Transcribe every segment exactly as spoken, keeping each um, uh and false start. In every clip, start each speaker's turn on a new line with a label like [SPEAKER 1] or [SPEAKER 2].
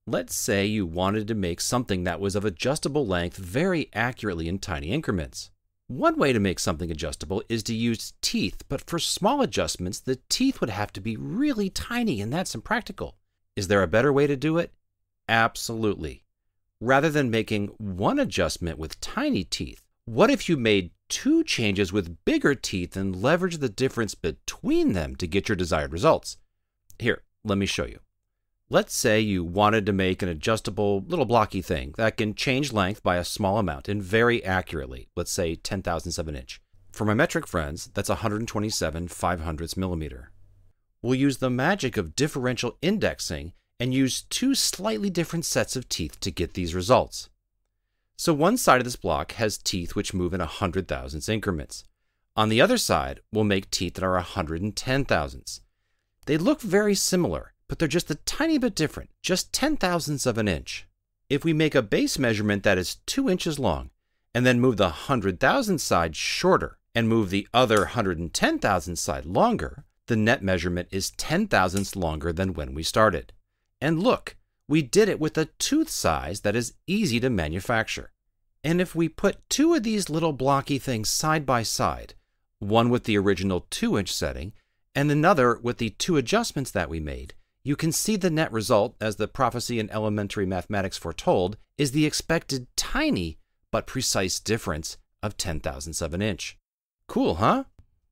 [SPEAKER 1] Let's say you wanted to make something that was of adjustable length very accurately in tiny increments. One way to make something adjustable is to use teeth, but for small adjustments, the teeth would have to be really tiny, and that's impractical. Is there a better way to do it? Absolutely. Rather than making one adjustment with tiny teeth, what if you made two changes with bigger teeth and leveraged the difference between them to get your desired results? Here, let me show you. Let's say you wanted to make an adjustable little blocky thing that can change length by a small amount and very accurately, let's say ten thousandths of an inch. For my metric friends, that's one hundred twenty-seven five hundredths millimeter. We'll use the magic of differential indexing and use two slightly different sets of teeth to get these results. So one side of this block has teeth which move in one hundred thousandths increments. On the other side, we'll make teeth that are one hundred ten thousandths. They look very similar, but they're just a tiny bit different, just ten thousandths of an inch. If we make a base measurement that is two inches long, and then move the one hundred thousandths side shorter, and move the other one hundred ten thousandths side longer, the net measurement is ten thousandths longer than when we started. And look, we did it with a tooth size that is easy to manufacture. And if we put two of these little blocky things side by side, one with the original two inch setting, and another with the two adjustments that we made, you can see the net result, as the prophecy in elementary mathematics foretold, is the expected tiny but precise difference of ten thousandths of an inch. Cool, huh?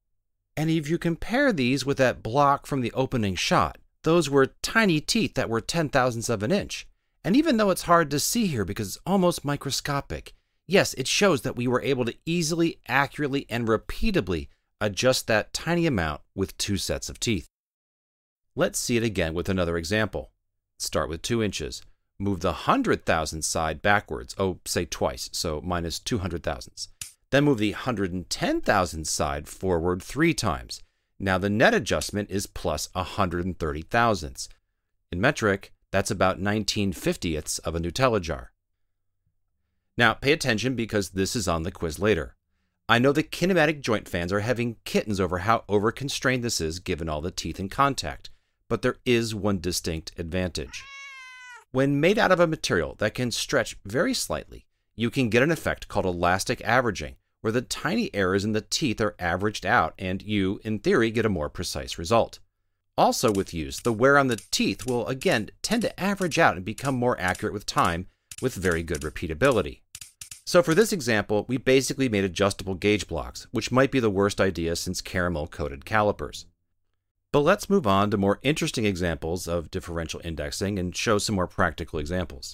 [SPEAKER 1] And if you compare these with that block from the opening shot, those were tiny teeth that were ten thousandths of an inch. And even though it's hard to see here because it's almost microscopic, yes, it shows that we were able to easily, accurately, and repeatably adjust that tiny amount with two sets of teeth. Let's see it again with another example. Start with two inches. Move the one hundred thousandths side backwards, oh, say twice, so minus two hundred thousandths. Then move the one hundred ten thousandths side forward three times. Now the net adjustment is plus one hundred thirty thousandths. In metric, that's about nineteen fiftieths of a Nutella jar. Now pay attention because this is on the quiz later. I know the kinematic joint fans are having kittens over how over-constrained this is given all the teeth in contact, but there is one distinct advantage. When made out of a material that can stretch very slightly, you can get an effect called elastic averaging, where the tiny errors in the teeth are averaged out and you, in theory, get a more precise result. Also with use, the wear on the teeth will again tend to average out and become more accurate with time with very good repeatability. So for this example, we basically made adjustable gauge blocks, which might be the worst idea since caramel-coated calipers. But let's move on to more interesting examples of differential indexing and show some more practical examples.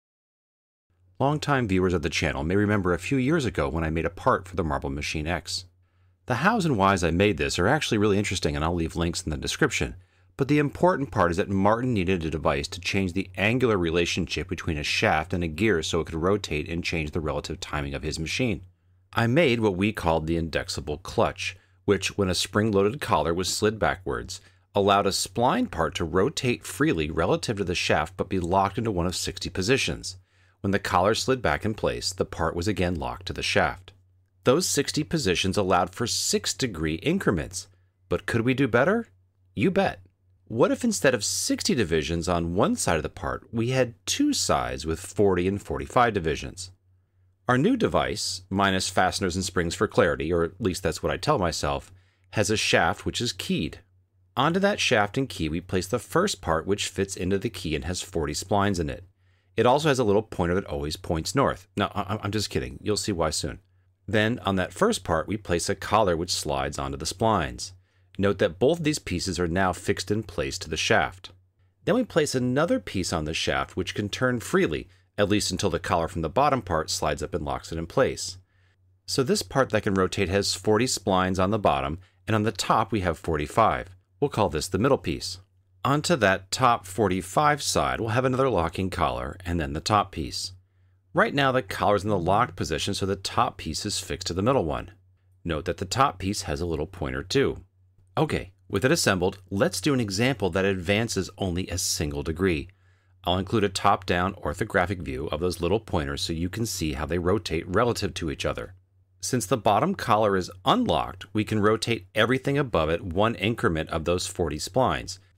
[SPEAKER 1] Longtime viewers of the channel may remember a few years ago when I made a part for the Marble Machine X. The hows and whys I made this are actually really interesting, and I'll leave links in the description. But the important part is that Martin needed a device to change the angular relationship between a shaft and a gear so it could rotate and change the relative timing of his machine. I made what we called the indexable clutch, which, when a spring-loaded collar was slid backwards, allowed a spline part to rotate freely relative to the shaft but be locked into one of sixty positions. When the collar slid back in place, the part was again locked to the shaft. Those sixty positions allowed for six degree increments. But could we do better? You bet. What if instead of sixty divisions on one side of the part, we had two sides with forty and forty-five divisions? Our new device, minus fasteners and springs for clarity, or at least that's what I tell myself, has a shaft which is keyed. Onto that shaft and key we place the first part which fits into the key and has forty splines in it. It also has a little pointer that always points north. No, I'm just kidding. You'll see why soon. Then, on that first part, we place a collar which slides onto the splines. Note that both of these pieces are now fixed in place to the shaft. Then we place another piece on the shaft which can turn freely, at least until the collar from the bottom part slides up and locks it in place. So this part that can rotate has forty splines on the bottom, and on the top we have forty-five. We'll call this the middle piece. Onto that top forty-five side, we'll have another locking collar, and then the top piece. Right now the collar's in the locked position, so the top piece is fixed to the middle one. Note that the top piece has a little pointer too. Okay, with it assembled, let's do an example that advances only a single degree. I'll include a top-down orthographic view of those little pointers so you can see how they rotate relative to each other. Since the bottom collar is unlocked, we can rotate everything above it one increment of those forty splines,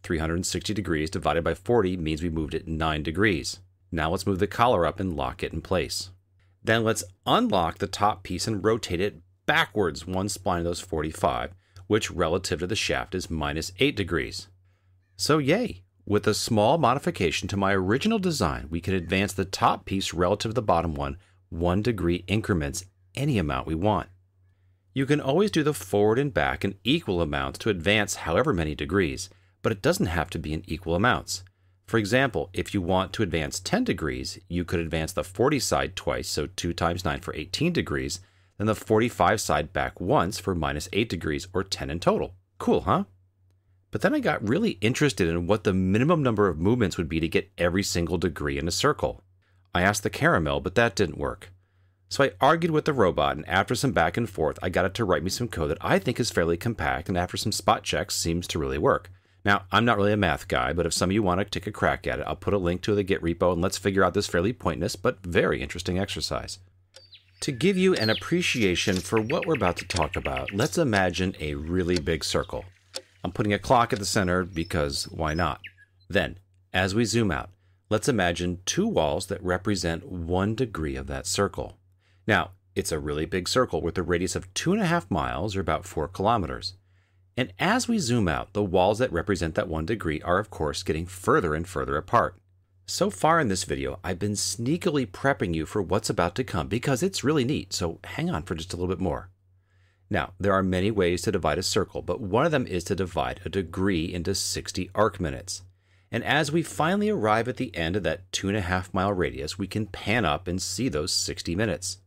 [SPEAKER 1] three hundred sixty degrees divided by forty means we moved it nine degrees. Now let's move the collar up and lock it in place. Then let's unlock the top piece and rotate it backwards one spline of those forty-five, which relative to the shaft is minus eight degrees. So yay! With a small modification to my original design, we can advance the top piece relative to the bottom one one degree increments any amount we want. You can always do the forward and back in equal amounts to advance however many degrees, but it doesn't have to be in equal amounts. For example, if you want to advance ten degrees, you could advance the forty side twice, so two times nine for eighteen degrees, then the forty-five side back once for minus eight degrees, or ten in total. Cool, huh? But then I got really interested in what the minimum number of movements would be to get every single degree in a circle. I asked the caramel, but that didn't work. So I argued with the robot, and after some back and forth, I got it to write me some code that I think is fairly compact, and after some spot checks, seems to really work. Now, I'm not really a math guy, but if some of you want to take a crack at it, I'll put a link to the Git repo, and let's figure out this fairly pointless but very interesting exercise. To give you an appreciation for what we're about to talk about, let's imagine a really big circle. I'm putting a clock at the center because why not? Then, as we zoom out, let's imagine two walls that represent one degree of that circle. Now, it's a really big circle with a radius of two and a half miles, or about four kilometers. And as we zoom out, the walls that represent that one degree are, of course, getting further and further apart. So far in this video, I've been sneakily prepping you for what's about to come because it's really neat, so hang on for just a little bit more. Now, there are many ways to divide a circle, but one of them is to divide a degree into sixty arc minutes. And as we finally arrive at the end of that two and a half mile radius, we can pan up and see those sixty minutes.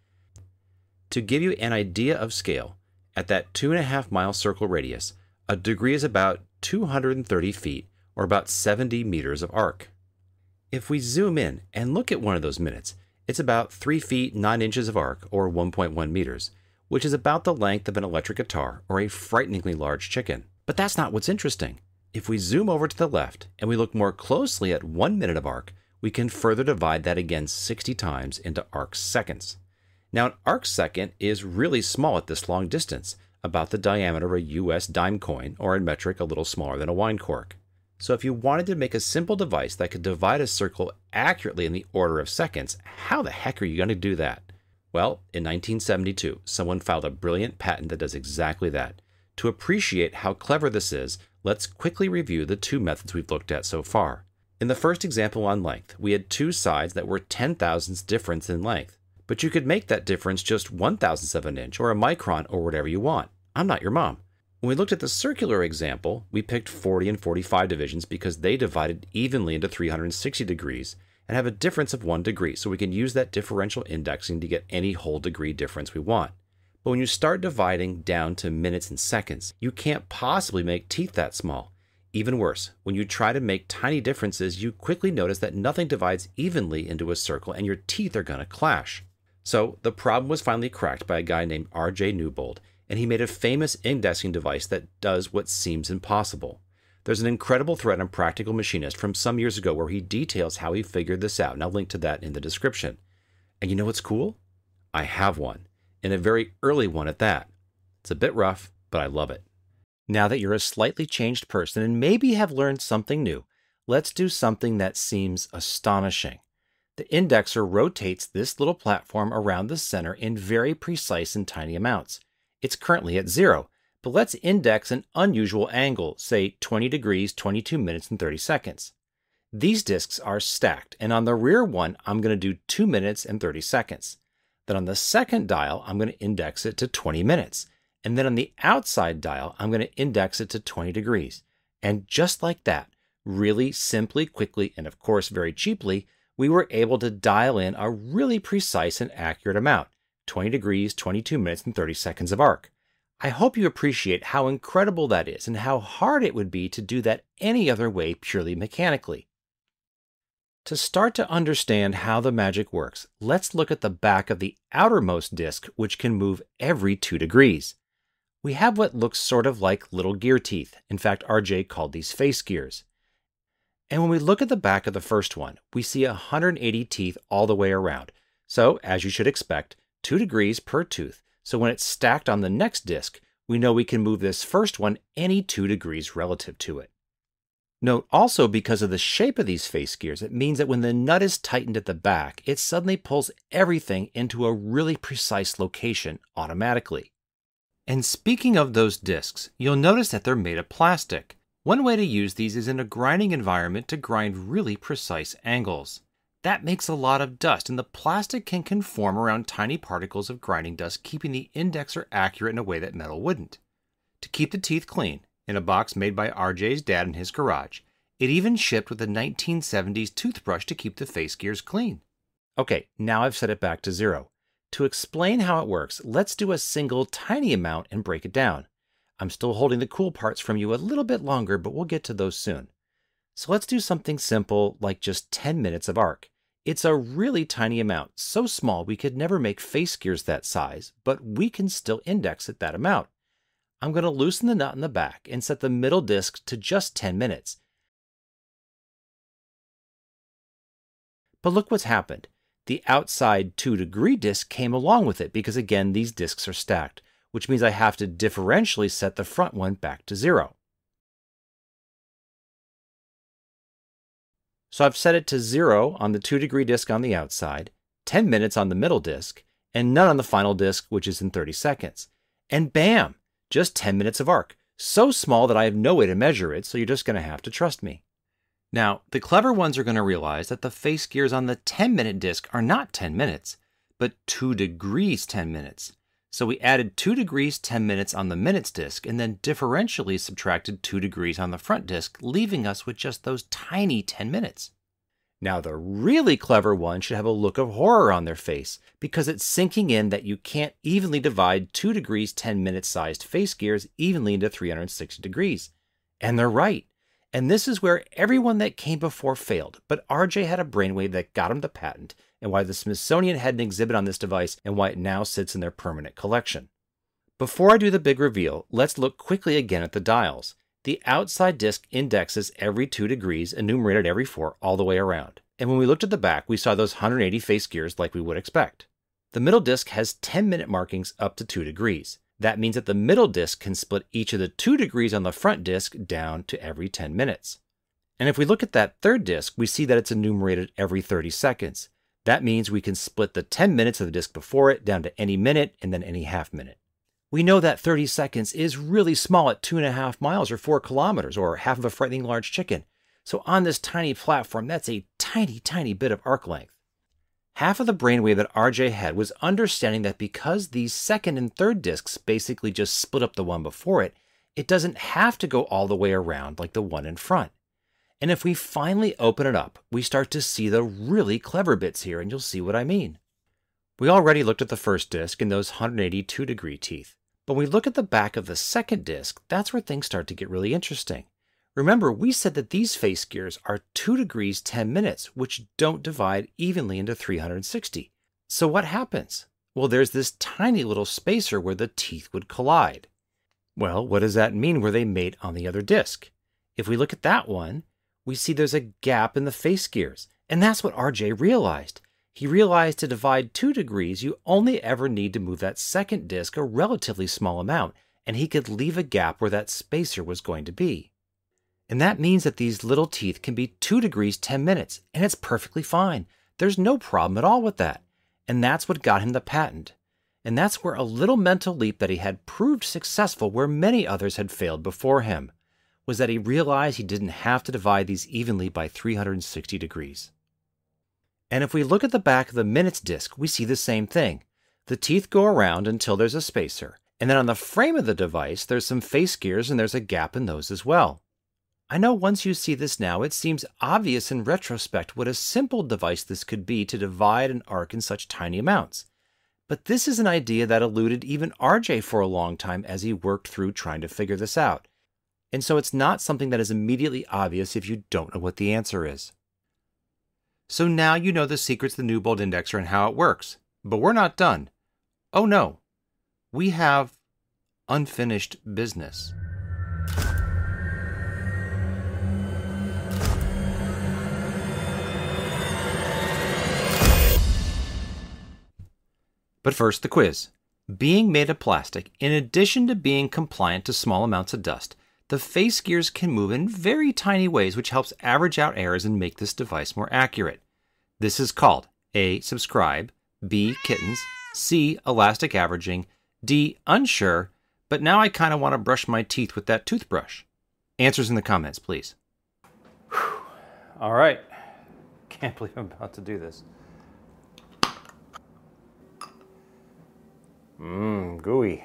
[SPEAKER 1] To give you an idea of scale, at that two and a half mile circle radius, a degree is about two hundred thirty feet, or about seventy meters of arc. If we zoom in and look at one of those minutes, it's about three feet nine inches of arc, or one point one meters, which is about the length of an electric guitar or a frighteningly large chicken. But that's not what's interesting. If we zoom over to the left and we look more closely at one minute of arc, we can further divide that again sixty times into arc seconds. Now, an arc second is really small at this long distance, about the diameter of a U S dime coin, or in metric a little smaller than a wine cork. So if you wanted to make a simple device that could divide a circle accurately in the order of seconds, how the heck are you going to do that? Well, in nineteen seventy-two, someone filed a brilliant patent that does exactly that. To appreciate how clever this is, let's quickly review the two methods we've looked at so far. In the first example on length, we had two sides that were ten thousandths difference in length. But you could make that difference just one thousandth of an inch or a micron or whatever you want. I'm not your mom. When we looked at the circular example, we picked forty and forty-five divisions because they divided evenly into three hundred sixty degrees and have a difference of one degree, so we can use that differential indexing to get any whole degree difference we want. But when you start dividing down to minutes and seconds, you can't possibly make teeth that small. Even worse, when you try to make tiny differences, you quickly notice that nothing divides evenly into a circle and your teeth are going to clash. So the problem was finally cracked by a guy named R J Newbold, and he made a famous indexing device that does what seems impossible. There's an incredible thread on Practical Machinist from some years ago where he details how he figured this out, and I'll link to that in the description. And you know what's cool? I have one, and a very early one at that. It's a bit rough, but I love it. Now that you're a slightly changed person and maybe have learned something new, let's do something that seems astonishing. The indexer rotates this little platform around the center in very precise and tiny amounts. It's currently at zero, but let's index an unusual angle, say twenty degrees, twenty-two minutes, and thirty seconds. These disks are stacked, and on the rear one, I'm going to do two minutes and thirty seconds. Then on the second dial, I'm going to index it to twenty minutes. And then on the outside dial, I'm going to index it to twenty degrees. And just like that, really simply, quickly, and of course very cheaply, we were able to dial in a really precise and accurate amount, twenty degrees, twenty-two minutes, and thirty seconds of arc. I hope you appreciate how incredible that is and how hard it would be to do that any other way purely mechanically. To start to understand how the magic works, let's look at the back of the outermost disk, which can move every two degrees. We have what looks sort of like little gear teeth. In fact, R J called these face gears. And when we look at the back of the first one, we see one hundred eighty teeth all the way around. So, as you should expect, two degrees per tooth. So when it's stacked on the next disk, we know we can move this first one any two degrees relative to it. Note also, because of the shape of these face gears, it means that when the nut is tightened at the back, it suddenly pulls everything into a really precise location automatically. And speaking of those discs, you'll notice that they're made of plastic. One way to use these is in a grinding environment to grind really precise angles. That makes a lot of dust, and the plastic can conform around tiny particles of grinding dust, keeping the indexer accurate in a way that metal wouldn't. To keep the teeth clean, in a box made by R J's dad in his garage, it even shipped with a nineteen seventies toothbrush to keep the face gears clean. Okay, now I've set it back to zero. To explain how it works, let's do a single tiny amount and break it down. I'm still holding the cool parts from you a little bit longer, but we'll get to those soon. So let's do something simple like just ten minutes of arc. It's a really tiny amount, so small we could never make face gears that size, but we can still index at that amount. I'm going to loosen the nut in the back and set the middle disc to just ten minutes. But look what's happened. The outside two degree disc came along with it because, again, these discs are stacked, which means I have to differentially set the front one back to zero. So I've set it to zero on the two degree disc on the outside, ten minutes on the middle disc, and none on the final disc, which is in thirty seconds. And bam! Just ten minutes of arc. So small that I have no way to measure it, so you're just going to have to trust me. Now, the clever ones are going to realize that the face gears on the ten minute disc are not ten minutes, but two degrees ten minutes. So we added two degrees ten minutes on the minutes disc and then differentially subtracted two degrees on the front disc, leaving us with just those tiny ten minutes. Now, the really clever one should have a look of horror on their face because it's sinking in that you can't evenly divide two degrees ten minutes sized face gears evenly into three hundred sixty degrees. And they're right. And this is where everyone that came before failed, but R J had a brainwave that got him the patent, and why the Smithsonian had an exhibit on this device and why it now sits in their permanent collection. Before I do the big reveal, let's look quickly again at the dials. The outside disc indexes every two degrees, enumerated every four, all the way around. And when we looked at the back, we saw those one hundred eighty face gears like we would expect. The middle disc has ten minute markings up to two degrees. That means that the middle disc can split each of the two degrees on the front disc down to every ten minutes. And if we look at that third disc, we see that it's enumerated every thirty seconds. That means we can split the ten minutes of the disc before it down to any minute and then any half minute. We know that thirty seconds is really small at two and a half miles or four kilometers or half of a frightening large chicken. So on this tiny platform, that's a tiny, tiny bit of arc length. Half of the brainwave that R J had was understanding that because these second and third discs basically just split up the one before it, it doesn't have to go all the way around like the one in front. And if we finally open it up, we start to see the really clever bits here, and you'll see what I mean. We already looked at the first disc and those one hundred eighty-two degree teeth. But when we look at the back of the second disc, that's where things start to get really interesting. Remember, we said that these face gears are two degrees ten minutes, which don't divide evenly into three hundred sixty. So what happens? Well, there's this tiny little spacer where the teeth would collide. Well, what does that mean where they mate on the other disc? If we look at that one, we see there's a gap in the face gears, and that's what R J realized. He realized to divide two degrees, you only ever need to move that second disc a relatively small amount, and he could leave a gap where that spacer was going to be. And that means that these little teeth can be two degrees ten minutes, and it's perfectly fine. There's no problem at all with that. And that's what got him the patent. And that's where a little mental leap that he had proved successful where many others had failed before him, was that he realized he didn't have to divide these evenly by three hundred sixty degrees. And if we look at the back of the minutes disc, we see the same thing. The teeth go around until there's a spacer, and then on the frame of the device, there's some face gears and there's a gap in those as well. I know once you see this now, it seems obvious in retrospect what a simple device this could be to divide an arc in such tiny amounts. But this is an idea that eluded even R J for a long time as he worked through trying to figure this out. And so it's not something that is immediately obvious if you don't know what the answer is. So now you know the secrets of the Newbold Indexer and how it works. But we're not done. Oh no. We have unfinished business. But first, the quiz. Being made of plastic, in addition to being compliant to small amounts of dust, the face gears can move in very tiny ways, which helps average out errors and make this device more accurate. This is called A. Subscribe, B. Kittens, C. Elastic averaging, D. Unsure, but now I kind of want to brush my teeth with that toothbrush. Answers in the comments, please. Whew. All right. Can't believe I'm about to do this. Mmm, gooey.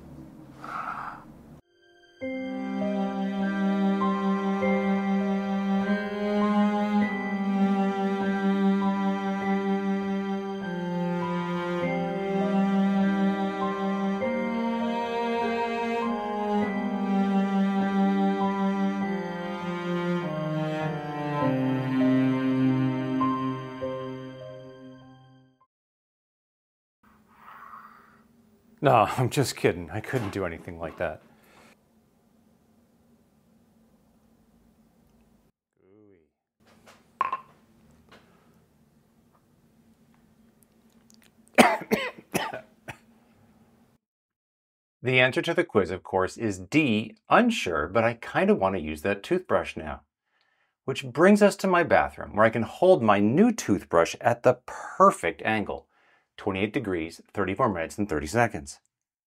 [SPEAKER 1] No, I'm just kidding. I couldn't do anything like that. The answer to the quiz, of course, is D, unsure, but I kind of want to use that toothbrush now. Which brings us to my bathroom, where I can hold my new toothbrush at the perfect angle. twenty-eight degrees, thirty-four minutes, and thirty seconds.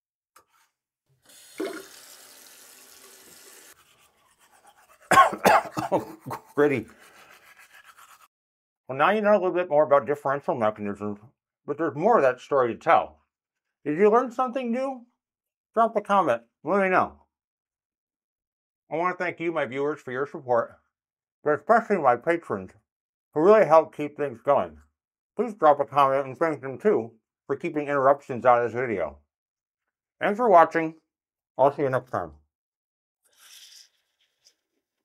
[SPEAKER 1] Oh, gritty. Well, now you know a little bit more about differential mechanisms, but there's more of that story to tell. Did you learn something new? Drop a comment. Let me know. I want to thank you, my viewers, for your support, but especially my patrons, who really help keep things going. Please drop a comment and thank them too for keeping interruptions out of this video. Thanks for watching. I'll see you next time.